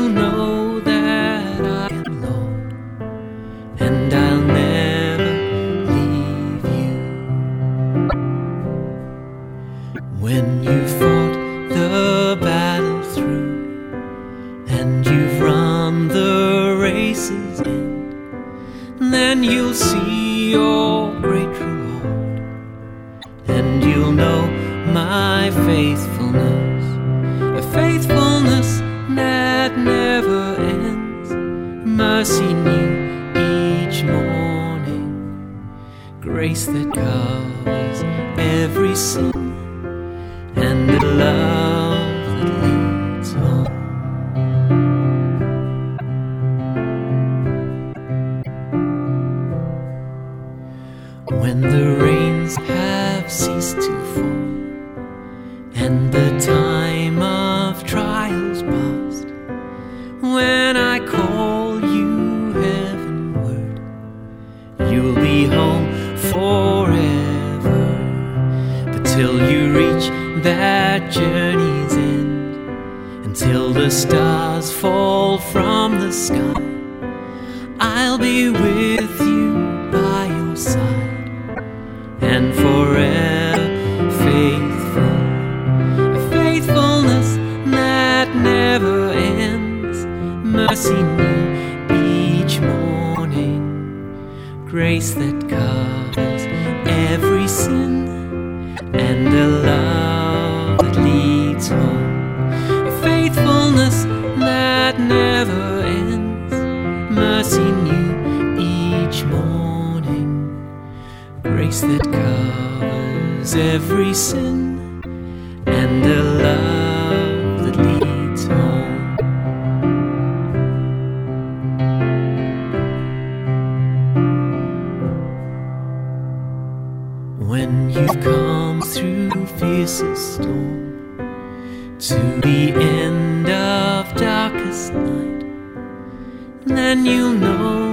you'll know that I am Lord, and I'll never leave you. When you've fought the battle through, and you've run the race's end, then you'll see your great reward, and you'll know my faithfulness, a faithfulness that never ends, mercy new each morning, grace that covers every sin, and a love that leads home. When the rains have ceased to fall, and the time of trials past, when I call you heavenward, you'll be home forever. But till you reach that journey's end, until the stars fall from the sky, I'll be with you by your side, and forever faithful, a faithfulness that never ends, mercy new each morning, grace that covers every sin, and a love that leads home, a faithfulness that never ends, mercy new each morning, grace that covers every sin, and a love that leads home. When you've come through fiercest storm, to the end of darkest night, then you'll know